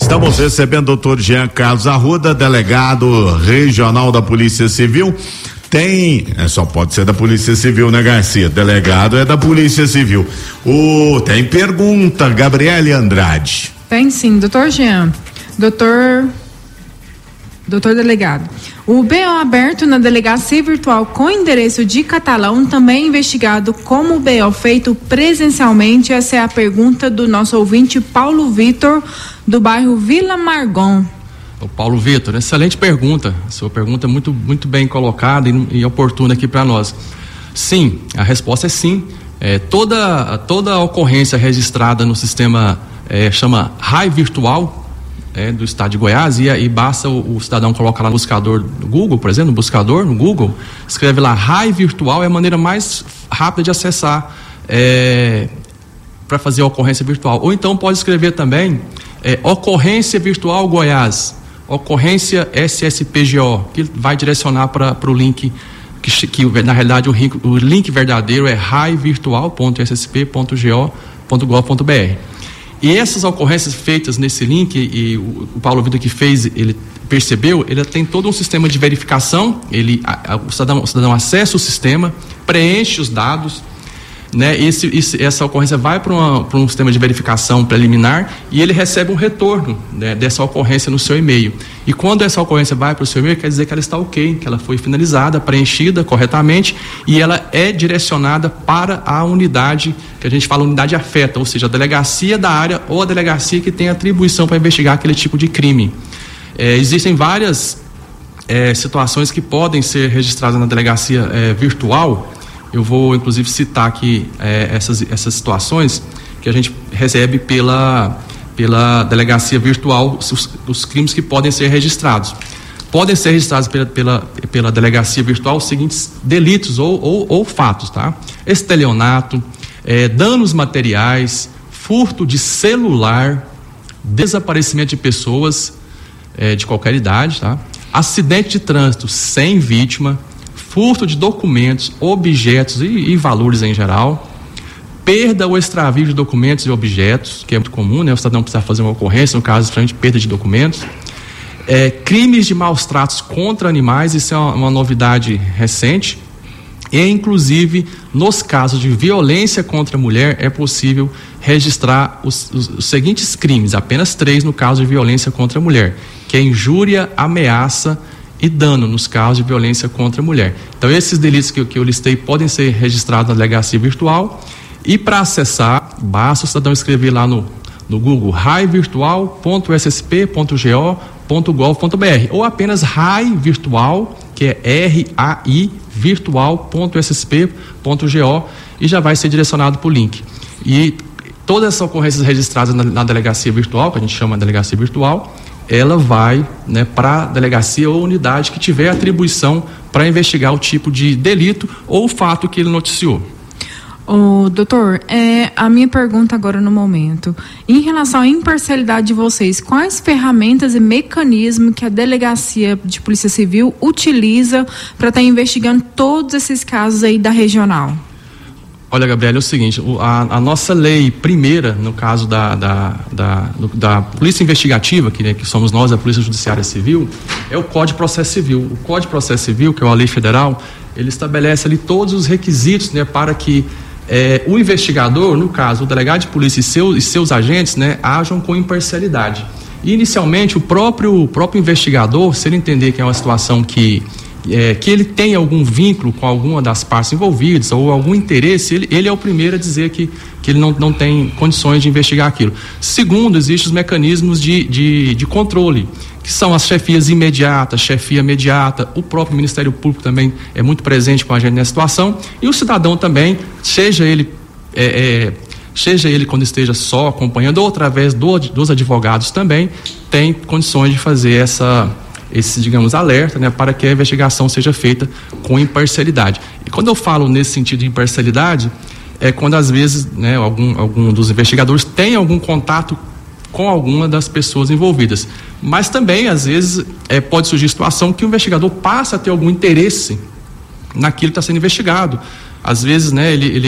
Estamos recebendo o Dr. Jean Carlos Arruda, delegado regional da Polícia Civil. Só pode ser da Polícia Civil, né, Garcia? Delegado é da Polícia Civil. Tem pergunta, Gabriele Andrade. Tem sim, doutor Jean. Doutor delegado. O BO aberto na delegacia virtual com endereço de Catalão também é investigado como o BO feito presencialmente? Essa é a pergunta do nosso ouvinte Paulo Vitor, do bairro Vila Margon. O Paulo Vitor, excelente pergunta. Sua pergunta é muito bem colocada e oportuna aqui para nós. Sim, a resposta é sim. Toda ocorrência registrada no sistema chama RAI Virtual do estado de Goiás, e basta o cidadão colocar lá no buscador do Google, por exemplo, no Google, escreve lá RAI Virtual, é a maneira mais rápida de acessar para fazer a ocorrência virtual. Ou então pode escrever também Ocorrência Virtual Goiás, Ocorrência SSPGO, que vai direcionar para o link que na realidade o link verdadeiro é raivirtual.ssp.go.gov.br. E essas ocorrências feitas nesse link, e o Paulo Vitor que fez, ele percebeu, ele tem todo um sistema de verificação, o cidadão acessa o sistema, preenche os dados, né? Essa ocorrência vai para um sistema de verificação preliminar e ele recebe um retorno, né, dessa ocorrência no seu e-mail. E quando essa ocorrência vai para o seu e-mail, quer dizer que ela está ok, que ela foi finalizada, preenchida corretamente e ela é direcionada para a unidade, que a gente fala unidade afeta, ou seja, a delegacia da área ou a delegacia que tem atribuição para investigar aquele tipo de crime. Existem várias situações que podem ser registradas na delegacia virtual. Eu vou, inclusive, citar aqui essas situações que a gente recebe pela delegacia virtual, os crimes que podem ser registrados. Podem ser registrados pela delegacia virtual os seguintes delitos ou fatos, tá? Estelionato, danos materiais, furto de celular, desaparecimento de pessoas de qualquer idade, tá? Acidente de trânsito sem vítima, furto de documentos, objetos e valores em geral, perda ou extravio de documentos e objetos, que é muito comum, né? O cidadão precisa fazer uma ocorrência, no caso de perda de documentos, crimes de maus tratos contra animais, isso é uma novidade recente, e inclusive nos casos de violência contra a mulher é possível registrar os seguintes crimes, apenas 3 no caso de violência contra a mulher, que é injúria, ameaça e dano nos casos de violência contra a mulher. Então esses delitos que eu listei podem ser registrados na delegacia virtual, e para acessar basta o cidadão escrever lá no Google raivirtual.ssp.go.gov.br ou apenas RAI Virtual, que é RAI virtual.ssp.go, e já vai ser direcionado para o link. E todas essas ocorrências registradas na delegacia virtual, que a gente chama de delegacia virtual, ela vai, né, para a delegacia ou unidade que tiver atribuição para investigar o tipo de delito ou o fato que ele noticiou. Doutor, a minha pergunta agora no momento, em relação à imparcialidade de vocês, quais ferramentas e mecanismos que a delegacia de Polícia Civil utiliza para estar investigando todos esses casos aí da regional? Olha, Gabriela, é o seguinte, a nossa lei primeira, no caso da Polícia Investigativa, que somos nós, a Polícia Judiciária Civil, é o Código de Processo Civil. O Código de Processo Civil, que é uma lei federal, ele estabelece ali todos os requisitos, né, para que o investigador, no caso, o delegado de polícia e seus agentes, né, ajam com imparcialidade. E, inicialmente, o próprio investigador, se ele entender que é uma situação que ele tem algum vínculo com alguma das partes envolvidas ou algum interesse, ele é o primeiro a dizer que ele não tem condições de investigar aquilo. Segundo, existem os mecanismos de controle, que são as chefias imediatas, chefia imediata, o próprio Ministério Público também é muito presente com a gente nessa situação, e o cidadão também, seja ele quando esteja só acompanhando ou através dos advogados também, tem condições de fazer esse, digamos, alerta, né, para que a investigação seja feita com imparcialidade. E quando eu falo nesse sentido de imparcialidade, é quando às vezes, né, algum dos investigadores tem algum contato com alguma das pessoas envolvidas. Mas também, às vezes, pode surgir situação que o investigador passa a ter algum interesse naquilo que está sendo investigado. Às vezes, né, ele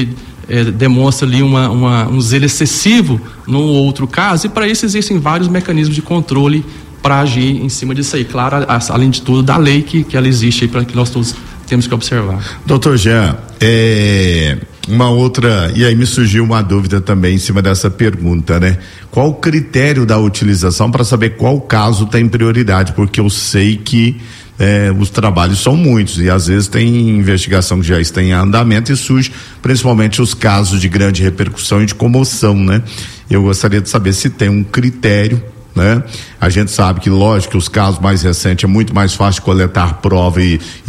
demonstra ali um zelo excessivo no outro caso, e para isso existem vários mecanismos de controle para agir em cima disso aí. Claro, além de tudo, da lei que ela existe aí, para que nós todos temos que observar. Doutor Jean, uma outra, e aí me surgiu uma dúvida também em cima dessa pergunta, né? Qual o critério da utilização para saber qual caso tem prioridade? Porque eu sei que os trabalhos são muitos e às vezes tem investigação que já está em andamento e surge principalmente os casos de grande repercussão e de comoção, né? Eu gostaria de saber se tem um critério, né? A gente sabe que, lógico, que os casos mais recentes é muito mais fácil coletar prova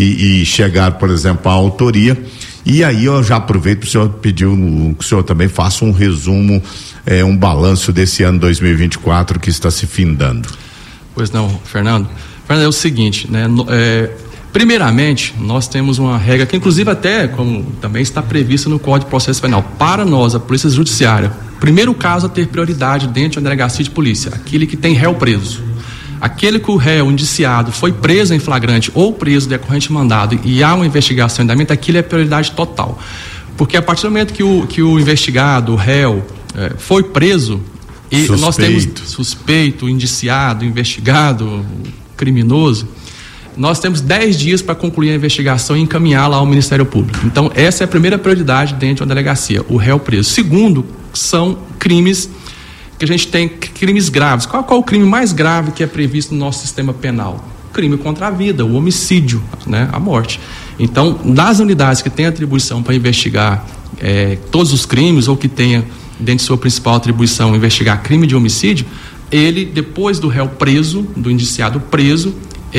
e chegar, por exemplo, à autoria. E aí eu já aproveito para o senhor pedir que o senhor também faça um resumo, um balanço desse ano 2024 que está se findando. Pois não, Fernando, é o seguinte, né? Primeiramente, nós temos uma regra que, inclusive, até como também está prevista no Código de Processo Penal, para nós, a Polícia Judiciária, primeiro caso a ter prioridade dentro de uma delegacia de polícia, aquele que tem réu preso. Aquele que o réu indiciado foi preso em flagrante ou preso decorrente de mandado e há uma investigação em andamento, aquilo é prioridade total. Porque a partir do momento que o investigado, o réu, foi preso, e nós temos suspeito, indiciado, investigado, criminoso, nós temos 10 dias para concluir a investigação e encaminhá-la ao Ministério Público. Então, essa é a primeira prioridade dentro de uma delegacia, o réu preso. Segundo, são crimes que a gente tem, crimes graves. Qual o crime mais grave que é previsto no nosso sistema penal? O crime contra a vida, o homicídio, né? A morte. Então, das unidades que têm atribuição para investigar todos os crimes, ou que tenha dentro de sua principal atribuição investigar crime de homicídio, ele, depois do réu preso, do indiciado preso,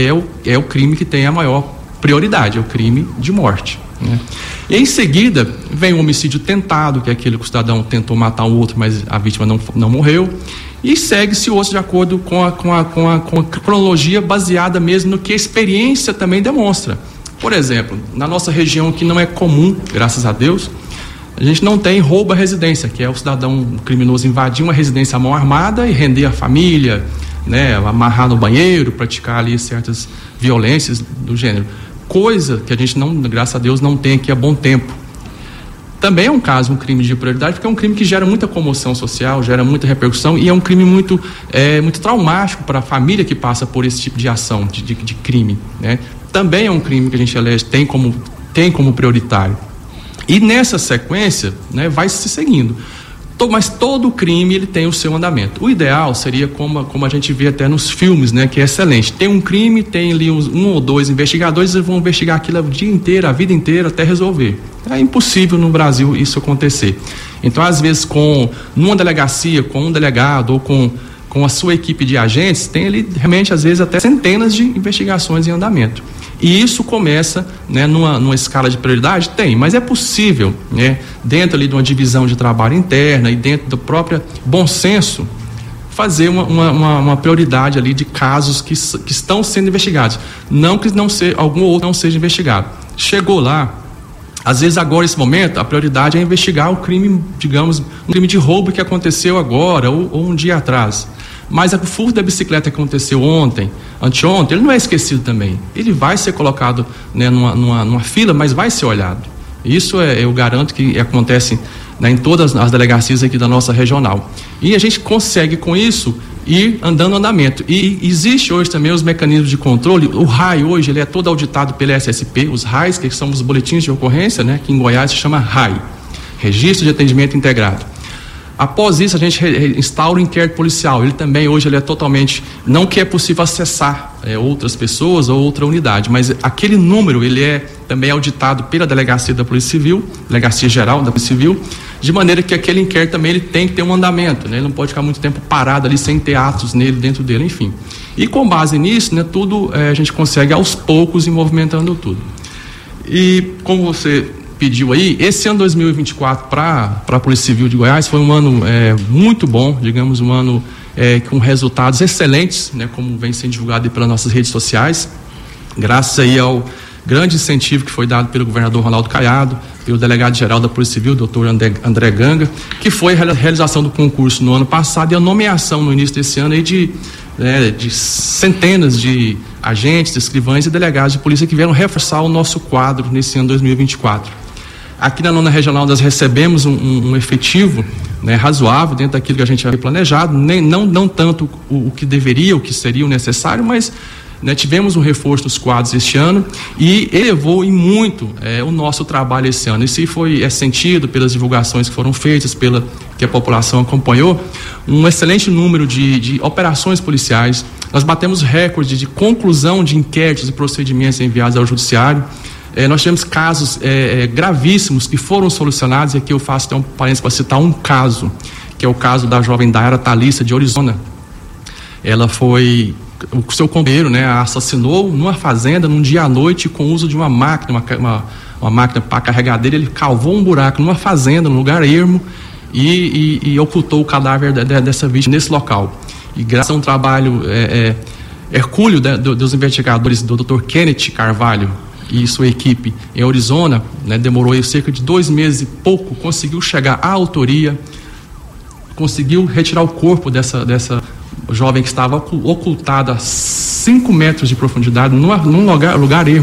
é o crime que tem a maior prioridade, é o crime de morte, né? E em seguida vem o homicídio tentado, que é aquele que o cidadão tentou matar um outro, mas a vítima não morreu, e segue-se outro de acordo com a cronologia baseada mesmo no que a experiência também demonstra. Por exemplo, na nossa região, que não é comum, graças a Deus, a gente não tem roubo à residência, que é o cidadão criminoso invadir uma residência à mão armada e render a família, né, amarrar no banheiro, praticar ali certas violências do gênero. Coisa que a gente não, graças a Deus, não tem aqui há bom tempo. Também é um crime de prioridade, porque é um crime que gera muita comoção social, gera muita repercussão e é um crime muito traumático para a família que passa por esse tipo de ação, de crime, né? Também é um crime que a gente tem como prioritário. E nessa sequência, né, vai se seguindo. Mas todo crime ele tem o seu andamento. O ideal seria como a gente vê até nos filmes, né, que é excelente. Tem um crime, tem ali um ou dois investigadores, eles vão investigar aquilo o dia inteiro, a vida inteira, até resolver. É impossível no Brasil isso acontecer. Então, às vezes, numa delegacia, com um delegado ou com a sua equipe de agentes, tem ali realmente, às vezes, até centenas de investigações em andamento. E isso começa, né, numa escala de prioridade? Tem, mas é possível, né, dentro ali de uma divisão de trabalho interna e dentro do próprio bom senso, fazer uma prioridade ali de casos que estão sendo investigados. Não que algum outro não seja investigado. Chegou lá, às vezes agora, nesse momento, a prioridade é investigar o crime, digamos, um crime de roubo que aconteceu agora ou um dia atrás. Mas o furto da bicicleta que aconteceu anteontem, ele não é esquecido também. Ele vai ser colocado, né, numa fila, mas vai ser olhado. Isso eu garanto que acontece, né, em todas as delegacias aqui da nossa regional. E a gente consegue, com isso, ir andando no andamento. E existe hoje também os mecanismos de controle. O RAI hoje ele é todo auditado pela SSP, os RAIs, que são os boletins de ocorrência, né, que em Goiás se chama RAI, Registro de Atendimento Integrado. Após isso, a gente instaura o inquérito policial. Ele também, hoje, ele é totalmente... Não que é possível acessar outras pessoas ou outra unidade, mas aquele número, ele é também auditado pela Delegacia da Polícia Civil, Delegacia Geral da Polícia Civil, de maneira que aquele inquérito também ele tem que ter um andamento, né? Ele não pode ficar muito tempo parado ali, sem ter atos dentro dele, enfim. E com base nisso, né, tudo a gente consegue, aos poucos, ir movimentando tudo. E, como você pediu aí, esse ano 2024 para a Polícia Civil de Goiás foi um ano muito bom, digamos, um ano com resultados excelentes, né, como vem sendo divulgado pelas nossas redes sociais, graças aí ao grande incentivo que foi dado pelo governador Ronaldo Caiado, pelo delegado-geral da Polícia Civil, doutor André Ganga, que foi a realização do concurso no ano passado e a nomeação no início desse ano aí de centenas de agentes, escrivães e delegados de polícia que vieram reforçar o nosso quadro nesse ano 2024. Aqui na 9ª Regional nós recebemos um efetivo, né, razoável dentro daquilo que a gente havia planejado, não tanto o que deveria, o que seria o necessário, mas, né, tivemos um reforço nos quadros este ano e elevou em muito o nosso trabalho esse ano. Isso foi sentido pelas divulgações que foram feitas, que a população acompanhou, um excelente número de operações policiais. Nós batemos recorde de conclusão de inquéritos e procedimentos enviados ao judiciário. Nós tivemos casos gravíssimos que foram solucionados, e aqui eu faço até um parênteses para citar um caso, que é o caso da jovem Dayara Thalissa, de Orizona. O seu companheiro, né, a assassinou numa fazenda, num dia à noite, com o uso de uma máquina, uma máquina para carregadeira. Ele cavou um buraco numa fazenda, num lugar ermo, e ocultou o cadáver dessa vítima nesse local. E graças a um trabalho hercúleo dos investigadores, do Dr. Kenneth Carvalho e sua equipe em Orizona, né, demorou aí cerca de 2 meses e pouco, conseguiu chegar à autoria, conseguiu retirar o corpo dessa jovem que estava ocultada a 5 metros de profundidade, num lugar ermo.